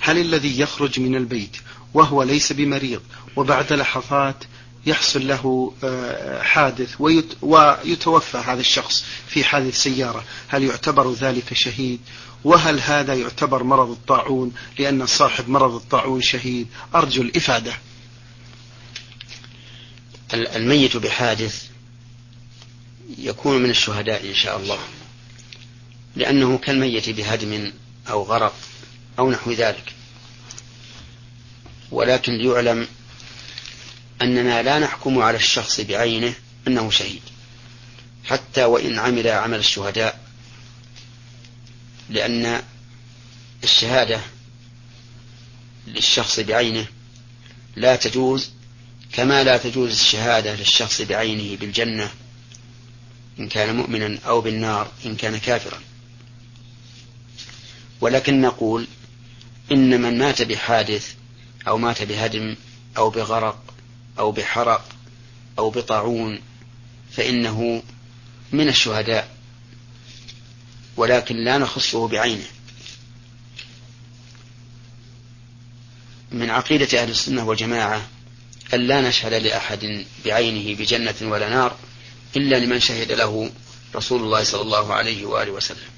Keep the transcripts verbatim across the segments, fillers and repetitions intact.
هل الذي يخرج من البيت وهو ليس بمريض وبعد لحظات يحصل له حادث ويتوفى هذا الشخص في حادث سيارة، هل يعتبر ذلك شهيد؟ وهل هذا يعتبر مرض الطاعون لأن صاحب مرض الطاعون شهيد؟ أرجو الإفادة. الميت بحادث يكون من الشهداء إن شاء الله، لأنه كالميت بهدم أو غرق أو نحو ذلك. ولكن ليعلم أننا لا نحكم على الشخص بعينه أنه شهيد حتى وإن عمل عمل الشهداء، لأن الشهادة للشخص بعينه لا تجوز، كما لا تجوز الشهادة للشخص بعينه بالجنة إن كان مؤمنا أو بالنار إن كان كافرا. ولكن نقول إن من مات بحادث أو مات بهدم أو بغرق أو بحرق أو بطاعون فإنه من الشهداء، ولكن لا نخصه بعينه. من عقيدة أهل السنة والجماعة أن لا نشهد لأحد بعينه بجنة ولا نار إلا لمن شهد له رسول الله صلى الله عليه وآله وسلم.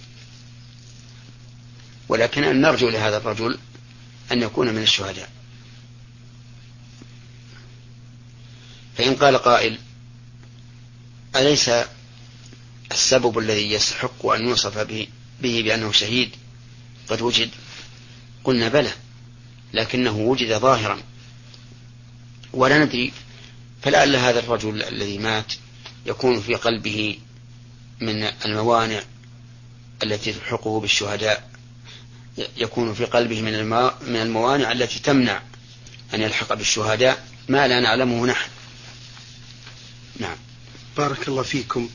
ولكن أن نرجو لهذا الرجل أن يكون من الشهداء. فإن قال قائل أليس السبب الذي يستحق أن يوصف به, به بأنه شهيد قد وجد؟ قلنا بلى، لكنه وجد ظاهرا ولا ندري. فلعل هذا الرجل الذي مات يكون في قلبه من الموانع التي تلحقه بالشهداء، يكون في قلبه من الموانع التي تمنع أن يلحق بالشهداء ما لا نعلمه نحن. نعم. بارك الله فيكم.